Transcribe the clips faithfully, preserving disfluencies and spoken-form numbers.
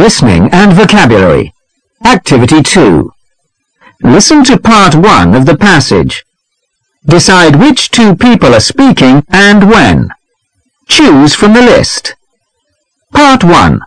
Listening and Vocabulary. Activity two. Listen to part one of the passage. Decide which two people are speaking and when. Choose from the list. Part one.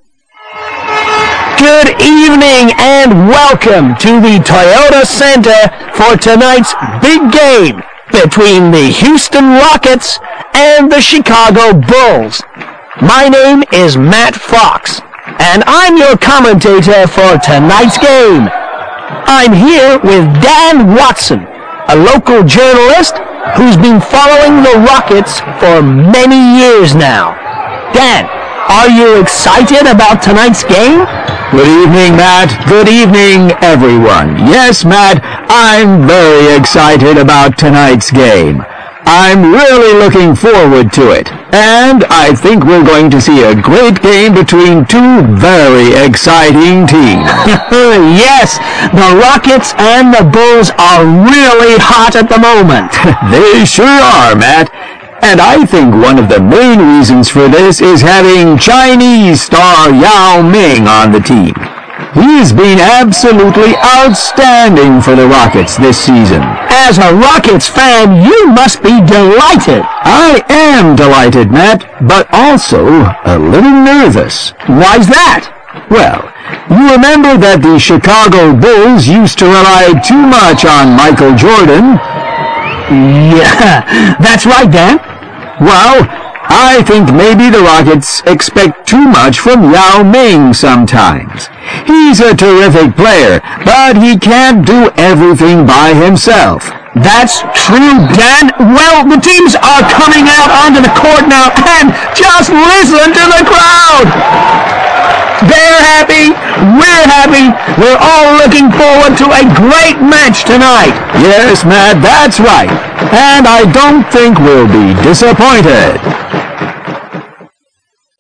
Good evening and welcome to the Toyota Center for tonight's big game between the Houston Rockets and the Chicago Bulls. My name is Matt Fox, and I'm your commentator for tonight's game. I'm here with Dan Watson, a local journalist who's been following the Rockets for many years now. Dan, are you excited about tonight's game? Good evening, Matt. Good evening, everyone. Yes, Matt, I'm very excited about tonight's game. I'm really looking forward to it. And I think we're going to see a great game between two very exciting teams. Yes, the Rockets and the Bulls are really hot at the moment. They sure are, Matt. And I think one of the main reasons for this is having Chinese star Yao Ming on the team. He's been absolutely outstanding for the Rockets this season. As a Rockets fan, you must be delighted. I am delighted, Matt, but also a little nervous. Why's that? Well, you remember that the Chicago Bulls used to rely too much on Michael Jordan? Yeah, that's right, Dan. Well, I think maybe the Rockets expect too much from Yao Ming sometimes. He's a terrific player, but he can't do everything by himself. That's true, Dan. Well, the teams are coming out onto the court now, and just listen to the crowd. They're happy, we're happy, we're all looking forward to a great match tonight. Yes, Matt, that's right. And I don't think we'll be disappointed.